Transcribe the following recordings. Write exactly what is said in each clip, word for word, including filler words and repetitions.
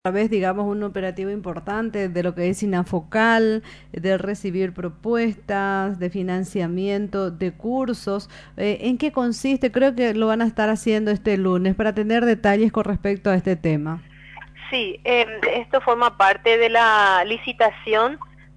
Vez, digamos, un operativo importante de lo que es Sinafocal, de recibir propuestas, de financiamiento, de cursos. Eh, ¿en qué consiste? Creo que lo van a estar haciendo este lunes para tener detalles con respecto a este tema. Sí, eh, esto forma parte de la licitación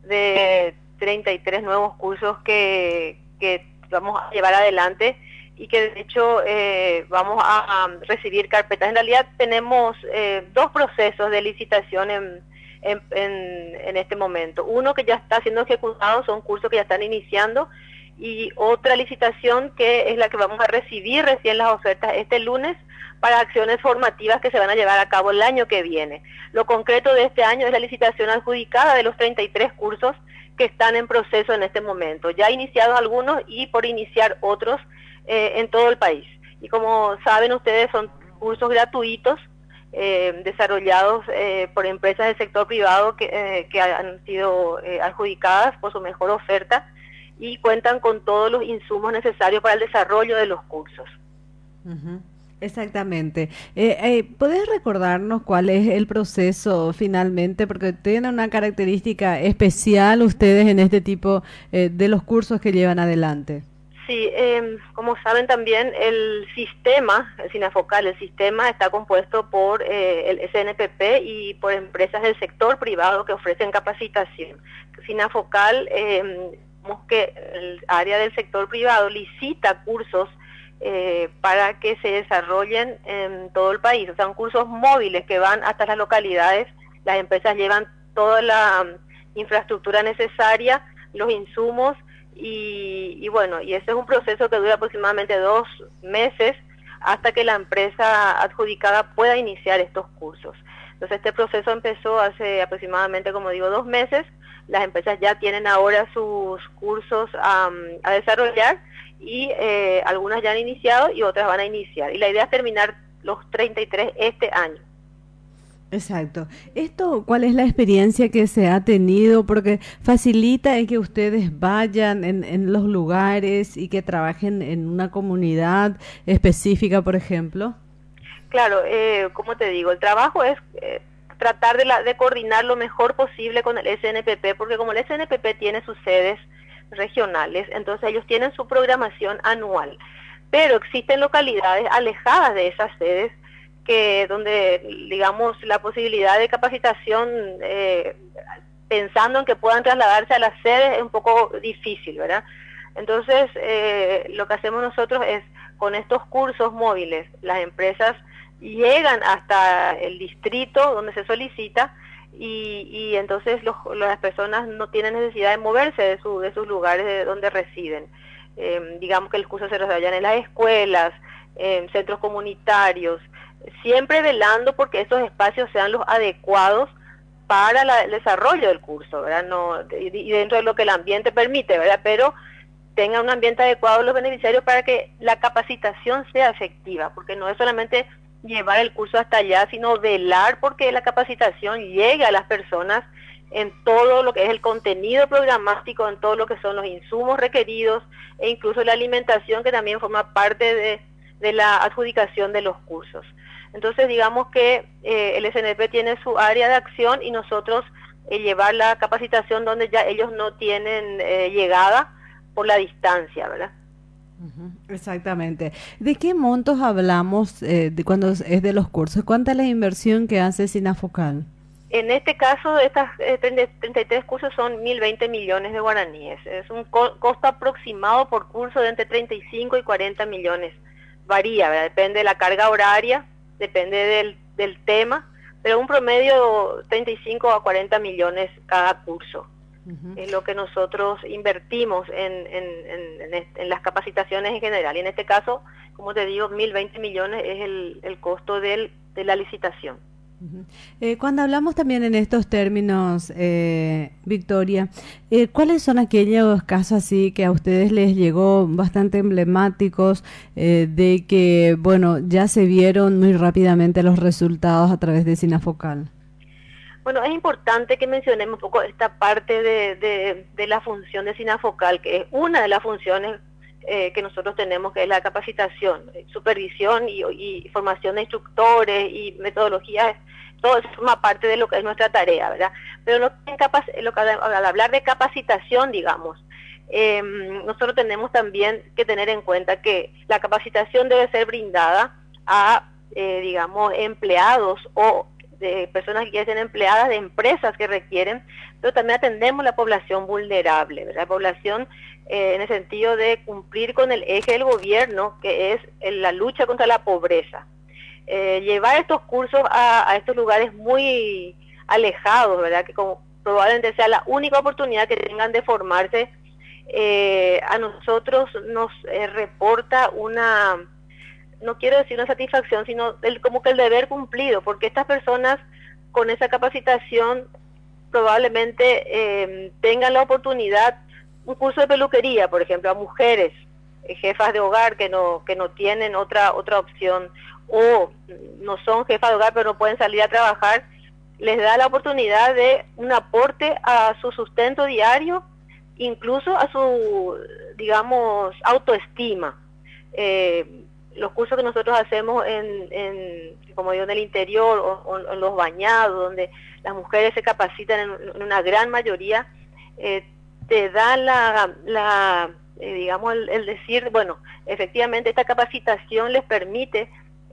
de treinta y tres nuevos cursos que, que vamos a llevar adelante y que de hecho eh, vamos a, a recibir carpetas. En realidad tenemos eh, dos procesos de licitación en, en, en, en este momento. Uno que ya está siendo ejecutado, son cursos que ya están iniciando, y otra licitación que es la que vamos a recibir recién las ofertas este lunes para acciones formativas que se van a llevar a cabo el año que viene. Lo concreto de este año es la licitación adjudicada de los treinta y tres cursos que están en proceso en este momento. Ya iniciados algunos y por iniciar otros eh, en todo el país. Y como saben ustedes, son cursos gratuitos eh, desarrollados eh, por empresas del sector privado que, eh, que han sido eh, adjudicadas por su mejor oferta y cuentan con todos los insumos necesarios para el desarrollo de los cursos. Ujú. Exactamente. Eh, eh, ¿podés recordarnos cuál es el proceso finalmente? Porque tienen una característica especial ustedes en este tipo eh, de los cursos que llevan adelante. Sí, eh, como saben también el sistema, el Sinafocal, el sistema está compuesto por eh, el S N P P y por empresas del sector privado que ofrecen capacitación. Sinafocal, eh, vemos que el área del sector privado licita cursos eh, para que se desarrollen en todo el país. O sea, son cursos móviles que van hasta las localidades. Las empresas llevan toda la um, infraestructura necesaria, los insumos, y, y bueno, y ese es un proceso que dura aproximadamente dos meses hasta que la empresa adjudicada pueda iniciar estos cursos. Entonces este proceso empezó hace aproximadamente, como digo, dos meses. Las empresas ya tienen ahora sus cursos um, a desarrollar y eh, algunas ya han iniciado y otras van a iniciar. Y la idea es terminar los treinta y tres este año. Exacto. Esto, ¿cuál es la experiencia que se ha tenido? Porque facilita el que ustedes vayan en, en los lugares y que trabajen en una comunidad específica, por ejemplo. Claro, eh, como te digo, el trabajo es eh, tratar de, la, de coordinar lo mejor posible con el S N P P, porque como el S N P P tiene sus sedes regionales, entonces ellos tienen su programación anual, pero existen localidades alejadas de esas sedes que donde, digamos, la posibilidad de capacitación, eh, pensando en que puedan trasladarse a las sedes, es un poco difícil, ¿verdad? Entonces, eh, lo que hacemos nosotros es, con estos cursos móviles, las empresas llegan hasta el distrito donde se solicita y, y entonces los, las personas no tienen necesidad de moverse de, su, de sus lugares de donde residen. Eh, digamos que los cursos se desarrollan en las escuelas, en centros comunitarios, siempre velando porque esos espacios sean los adecuados para la, el desarrollo del curso, ¿verdad? No, y, y dentro de lo que el ambiente permite, ¿verdad? Pero tenga un ambiente adecuado los beneficiarios para que la capacitación sea efectiva, porque no es solamente llevar el curso hasta allá, sino velar porque la capacitación llegue a las personas en todo lo que es el contenido programático, en todo lo que son los insumos requeridos e incluso la alimentación, que también forma parte de, de la adjudicación de los cursos. Entonces digamos que eh, el S N P tiene su área de acción y nosotros eh, llevar la capacitación donde ya ellos no tienen eh, llegada por la distancia, ¿verdad? Ujú, exactamente. ¿De qué montos hablamos eh, de cuando es es de los cursos? ¿Cuánta es la inversión que hace Sinafocal? En este caso, estas eh, treinta y tres cursos son mil veinte millones de guaraníes. Es un co costo aproximado por curso de entre treinta y cinco y cuarenta millones. Varía, ¿verdad? Depende de la carga horaria, depende del, del tema, pero un promedio treinta y cinco a cuarenta millones cada curso. Ujú. Es lo que nosotros invertimos en, en, en, en, en las capacitaciones en general. Y en este caso, como te digo, mil veinte millones es el, el costo del, de la licitación. Ujú. Eh, cuando hablamos también en estos términos, eh, Victoria, eh, ¿cuáles son aquellos casos así que a ustedes les llegó bastante emblemáticos eh, de que, bueno, ya se vieron muy rápidamente los resultados a través de Sinafocal? Bueno, es importante que mencionemos un poco esta parte de, de, de la función de Sinafocal, que es una de las funciones eh, que nosotros tenemos, que es la capacitación, supervisión y, y formación de instructores y metodologías. Todo eso forma parte de lo que es nuestra tarea, ¿verdad? Pero lo que, capac- lo que al hablar de capacitación, digamos, eh, nosotros tenemos también que tener en cuenta que la capacitación debe ser brindada a, eh, digamos, empleados o de personas que quieren ser empleadas de empresas que requieren, pero también atendemos la población vulnerable, ¿verdad? La población eh, en el sentido de cumplir con el eje del gobierno, que es el, la lucha contra la pobreza. Eh, llevar estos cursos a, a estos lugares muy alejados, ¿verdad? Que como probablemente sea la única oportunidad que tengan de formarse, eh, a nosotros nos eh, reporta una, no quiero decir una satisfacción, sino el, como que el deber cumplido, porque estas personas con esa capacitación probablemente eh, tengan la oportunidad, un curso de peluquería, por ejemplo, a mujeres, eh, jefas de hogar que no, que no tienen otra, otra opción, o no son jefas de hogar pero no pueden salir a trabajar, les da la oportunidad de un aporte a su sustento diario, incluso a su, digamos, autoestima. Eh, los cursos que nosotros hacemos en, en como digo, en el interior o, o en los bañados, donde las mujeres se capacitan en, en una gran mayoría, eh, te da la, la eh, digamos, el, el decir, bueno, efectivamente esta capacitación les permite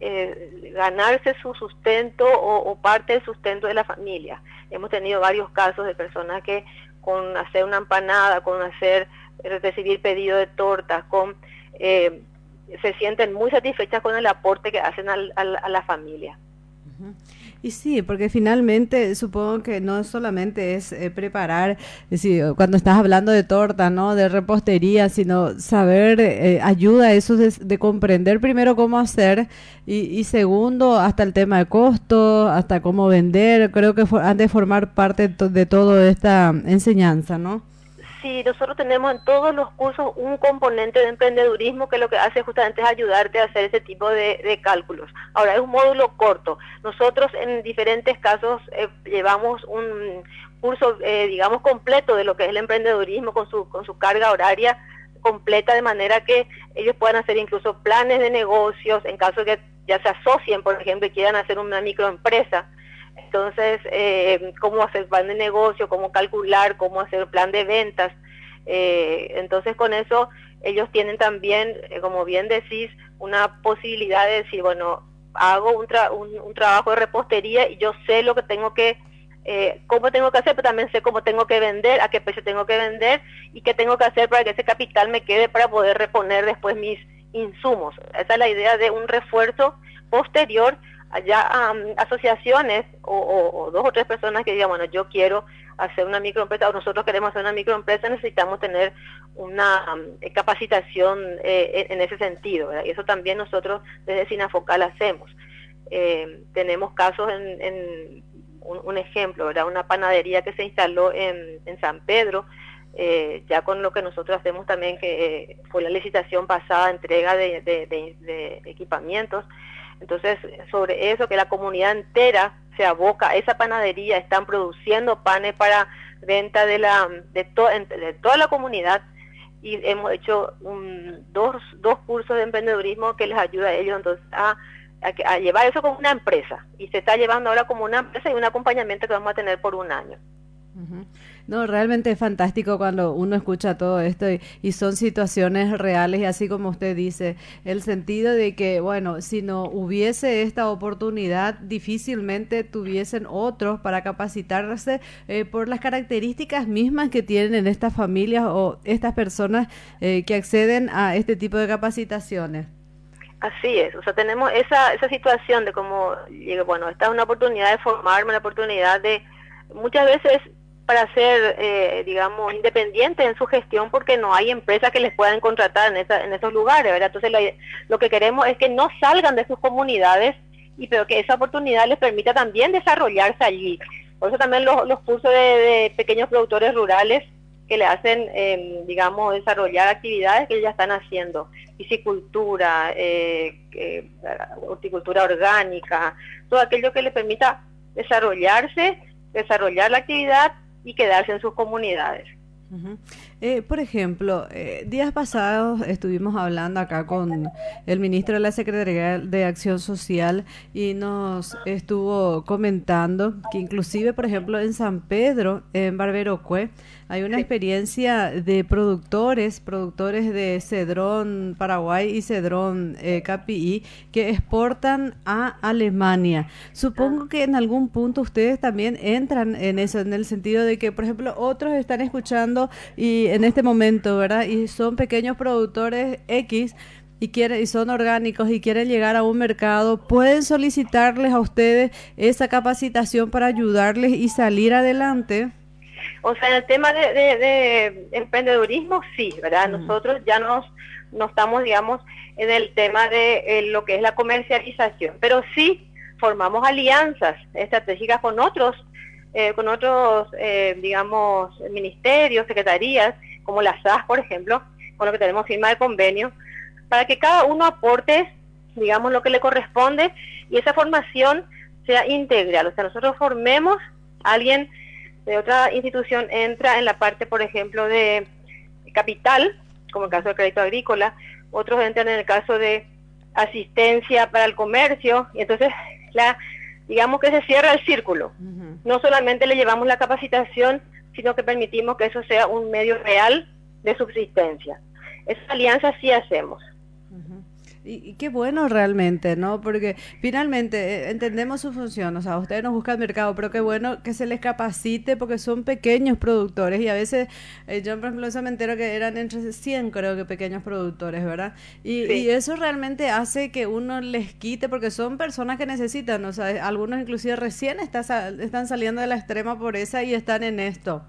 eh, ganarse su sustento o, o parte del sustento de la familia. Hemos tenido varios casos de personas que con hacer una empanada, con hacer recibir pedido de tortas, con eh, se sienten muy satisfechas con el aporte que hacen al, al, a la familia. Uh-huh. Y sí, porque finalmente supongo que no solamente es eh, preparar, es decir, cuando estás hablando de torta, ¿no? De repostería, sino saber, eh, ayuda a eso de, de comprender primero cómo hacer y, y segundo, hasta el tema de costo, hasta cómo vender. Creo que for, han de formar parte to, de toda esta enseñanza, ¿no? Sí, nosotros tenemos en todos los cursos un componente de emprendedurismo que lo que hace justamente es ayudarte a hacer ese tipo de, de cálculos. Ahora, es un módulo corto. Nosotros en diferentes casos eh, llevamos un curso, eh, digamos, completo de lo que es el emprendedurismo con su, con su carga horaria completa, de manera que ellos puedan hacer incluso planes de negocios en caso de que ya se asocien, por ejemplo, y quieran hacer una microempresa. Entonces, eh, cómo hacer plan de negocio, cómo calcular, cómo hacer plan de ventas. Eh, entonces, con eso, ellos tienen también, eh, como bien decís, una posibilidad de decir, bueno, hago un, tra un, un trabajo de repostería y yo sé lo que tengo que, eh, cómo tengo que hacer, pero también sé cómo tengo que vender, a qué precio tengo que vender y qué tengo que hacer para que ese capital me quede para poder reponer después mis insumos. Esa es la idea de un refuerzo posterior. Allá um, asociaciones o, o, o dos o tres personas que digan, bueno, yo quiero hacer una microempresa o nosotros queremos hacer una microempresa, necesitamos tener una um, capacitación eh, en, en ese sentido, ¿verdad? Y eso también nosotros desde Sinafocal hacemos. Eh, tenemos casos en, en un, un ejemplo, ¿verdad? Una panadería que se instaló en, en San Pedro, eh, ya con lo que nosotros hacemos también, que eh, fue la licitación pasada, entrega de, de, de, de equipamientos. Entonces, sobre eso, que la comunidad entera se aboca a esa panadería, están produciendo panes para venta de la de, to, de toda la comunidad, y hemos hecho un, dos, dos cursos de emprendedurismo que les ayuda a ellos entonces a, a, a llevar eso como una empresa, y se está llevando ahora como una empresa y un acompañamiento que vamos a tener por un año. Uh-huh. No, realmente es fantástico cuando uno escucha todo esto y, y son situaciones reales y así como usted dice, el sentido de que, bueno, si no hubiese esta oportunidad, difícilmente tuviesen otros para capacitarse eh, por las características mismas que tienen en estas familias o estas personas eh, que acceden a este tipo de capacitaciones. Así es, o sea, tenemos esa, esa situación de como, bueno, esta es una oportunidad de formarme, una oportunidad de, muchas veces, para ser, eh, digamos, independientes en su gestión, porque no hay empresas que les puedan contratar en, esa, en esos lugares, ¿verdad? Entonces, lo, lo que queremos es que no salgan de sus comunidades, y pero que esa oportunidad les permita también desarrollarse allí. Por eso también los, los cursos de, de pequeños productores rurales que le hacen, eh, digamos, desarrollar actividades que ellos ya están haciendo, piscicultura, eh, eh, horticultura orgánica, todo aquello que les permita desarrollarse, desarrollar la actividad y quedarse en sus comunidades. Uh-huh. Eh, por ejemplo, eh, días pasados estuvimos hablando acá con el ministro de la Secretaría de Acción Social y nos estuvo comentando que inclusive, por ejemplo, en San Pedro, en Barberocue, hay una Sí. experiencia de productores, productores de cedrón Paraguay y cedrón eh, Capií, que exportan a Alemania. Ah, Supongo que en algún punto ustedes también entran en eso, en el sentido de que, por ejemplo, otros están escuchando y en este momento, ¿verdad? Y son pequeños productores X y quieren y son orgánicos y quieren llegar a un mercado, pueden solicitarles a ustedes esa capacitación para ayudarles y salir adelante. o sea, en el tema de, de, de emprendedurismo, sí, ¿verdad? Mm, Nosotros ya nos, no estamos, digamos, en el tema de eh, lo que es la comercialización, pero sí formamos alianzas estratégicas con otros, eh, con otros, eh, digamos, ministerios, secretarías, como la S A S, por ejemplo, con lo que tenemos firma de convenio, para que cada uno aporte, digamos, lo que le corresponde y esa formación sea integral. O sea, nosotros formemos a alguien de otra institución, entra en la parte, por ejemplo, de capital, como el caso del crédito agrícola, otros entran en el caso de asistencia para el comercio, y entonces, la, digamos que se cierra el círculo. ujú. No solamente le llevamos la capacitación, sino que permitimos que eso sea un medio real de subsistencia. Esas alianzas sí hacemos. Ujú. Y, y qué bueno realmente, ¿no? Porque finalmente eh, entendemos su función, o sea, ustedes nos buscan mercado, pero qué bueno que se les capacite porque son pequeños productores y a veces, eh, yo por ejemplo eso me entero que eran entre cien creo que pequeños productores, ¿verdad? Y, y Sí. eso realmente hace que uno les quite porque son personas que necesitan, o sea, algunos inclusive recién está, sal- están saliendo de la extrema pobreza y están en esto.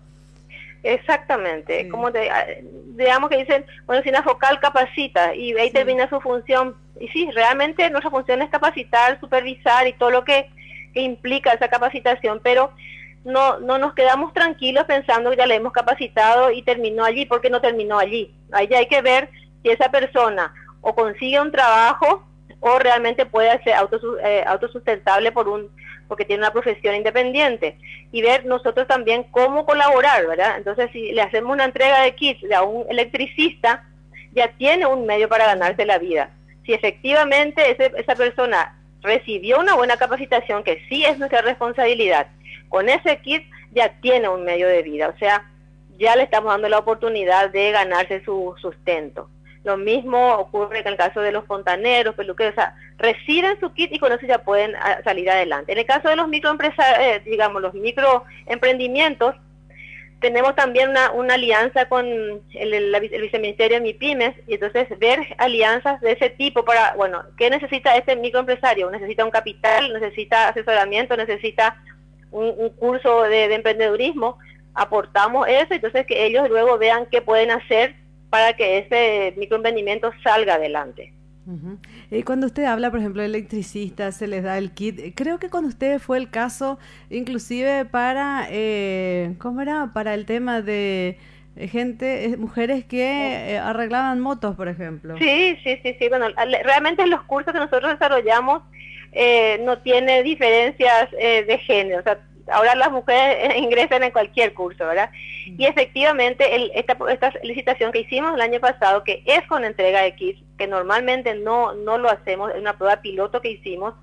Exactamente, Sí. como te, ah, digamos que dicen, bueno, si una focal capacita y ahí Sí. termina su función, y sí, realmente nuestra función es capacitar, supervisar y todo lo que, que implica esa capacitación, pero no, no nos quedamos tranquilos pensando que ya le hemos capacitado y terminó allí, porque no terminó allí. Ahí ya hay que ver si esa persona o consigue un trabajo o realmente puede ser autosu- eh, autosustentable por un, porque tiene una profesión independiente y ver nosotros también cómo colaborar, ¿verdad? Entonces, si le hacemos una entrega de kits a un electricista, ya tiene un medio para ganarse la vida. Si efectivamente ese, esa persona recibió una buena capacitación, que sí es nuestra responsabilidad, con ese kit ya tiene un medio de vida, o sea, ya le estamos dando la oportunidad de ganarse su sustento. Lo mismo ocurre en el caso de los fontaneros, peluqueros, o sea, reciben su kit y con eso ya pueden a, salir adelante. En el caso de los microempresarios, eh, digamos, los microemprendimientos, tenemos también una, una alianza con el, el, el viceministerio de MIPYMES y entonces ver alianzas de ese tipo para, bueno, ¿qué necesita este microempresario? Necesita un capital, necesita asesoramiento, necesita un, un curso de, de emprendedurismo, aportamos eso, entonces que ellos luego vean qué pueden hacer para que ese microemprendimiento salga adelante. Ujú. Y cuando usted habla, por ejemplo, de electricistas, se les da el kit. eh, Creo que con usted fue el caso, inclusive para, eh, ¿cómo era? Para el tema de eh, gente, eh, mujeres que eh, arreglaban motos, por ejemplo. Sí, sí, sí, sí. Bueno, realmente los cursos que nosotros desarrollamos eh, no tiene diferencias eh, de género. O sea, ahora las mujeres ingresan en cualquier curso, ¿verdad? Y efectivamente el, esta, esta licitación que hicimos el año pasado, que es con entrega de kits, que normalmente no, no lo hacemos, es una prueba piloto que hicimos,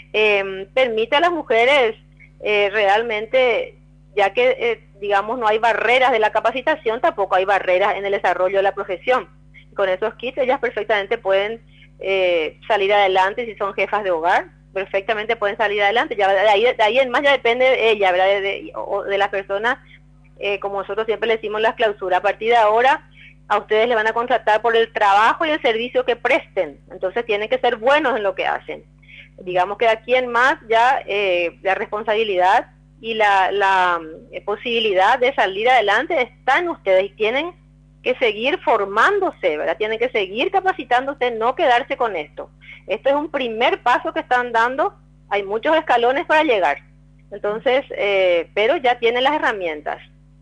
eh, permite a las mujeres eh, realmente, ya que eh, digamos no hay barreras de la capacitación, tampoco hay barreras en el desarrollo de la profesión. Con esos kits ellas perfectamente pueden eh, salir adelante si son jefas de hogar, perfectamente pueden salir adelante. Ya de ahí, de ahí en más ya depende de ella, ¿verdad? De, de, o de la persona, eh, como nosotros siempre le decimos las clausuras. A partir de ahora, a ustedes le van a contratar por el trabajo y el servicio que presten. Entonces tienen que ser buenos en lo que hacen. Digamos que de aquí en más ya eh, la responsabilidad y la, la eh, posibilidad de salir adelante está en ustedes y tienen que seguir formándose, ¿verdad? Tienen que seguir capacitándose, no quedarse con esto. Esto es un primer paso que están dando, hay muchos escalones para llegar. Entonces, eh, pero ya tienen las herramientas.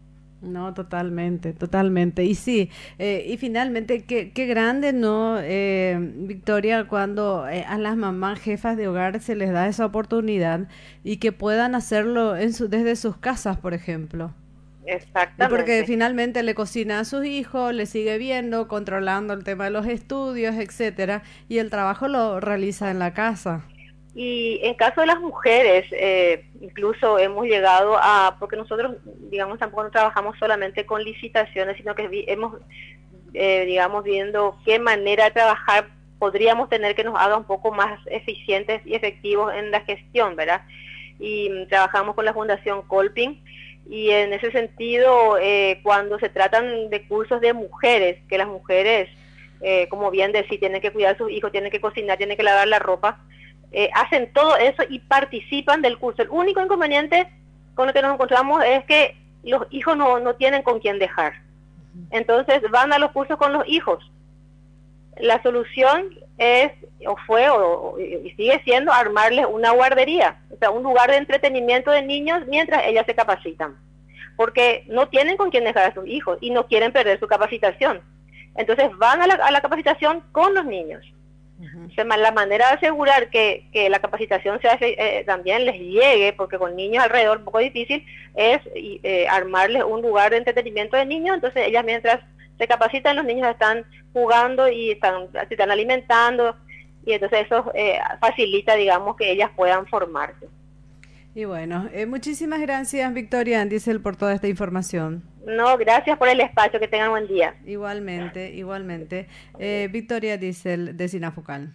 No, totalmente, totalmente. Y sí, eh, y finalmente, qué, qué grande, ¿no, eh, Victoria, cuando eh, a las mamás jefas de hogar se les da esa oportunidad y que puedan hacerlo en su, desde sus casas, por ejemplo? Y porque finalmente le cocina a sus hijos, le sigue viendo, controlando el tema de los estudios, etcétera, y el trabajo lo realiza en la casa. Y en caso de las mujeres, eh, incluso hemos llegado a, porque nosotros, digamos, tampoco no trabajamos solamente con licitaciones, sino que vi, hemos, eh, digamos, viendo qué manera de trabajar podríamos tener que nos haga un poco más eficientes y efectivos en la gestión, ¿verdad? Y mm, trabajamos con la Fundación Colping, y en ese sentido, eh, cuando se tratan de cursos de mujeres, que las mujeres, eh, como bien decía, tienen que cuidar a sus hijos, tienen que cocinar, tienen que lavar la ropa, eh, hacen todo eso y participan del curso. El único inconveniente con lo que nos encontramos es que los hijos no, no tienen con quién dejar. Entonces van a los cursos con los hijos. La solución es, o fue, o, o y sigue siendo, armarles una guardería, o sea, un lugar de entretenimiento de niños mientras ellas se capacitan, porque no tienen con quién dejar a sus hijos y no quieren perder su capacitación. Entonces van a la, a la capacitación con los niños. Uh-huh. O sea, la manera de asegurar que, que la capacitación sea, eh, también les llegue, porque con niños alrededor un poco difícil, es eh, armarles un lugar de entretenimiento de niños. Entonces ellas, mientras se capacitan, los niños están jugando y están, se están alimentando, y entonces eso eh, facilita, digamos, que ellas puedan formarse. Y bueno, eh, muchísimas gracias, Victoria Andisel, por toda esta información. No, gracias por el espacio, que tengan buen día. Igualmente, igualmente. Eh, Victoria Andisel, de Sinafucal.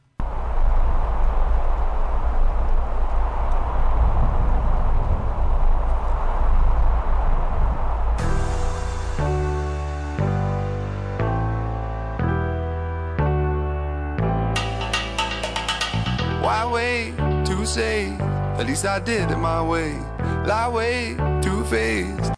Why wait to say, at least I did it my way. Lie way, two-faced.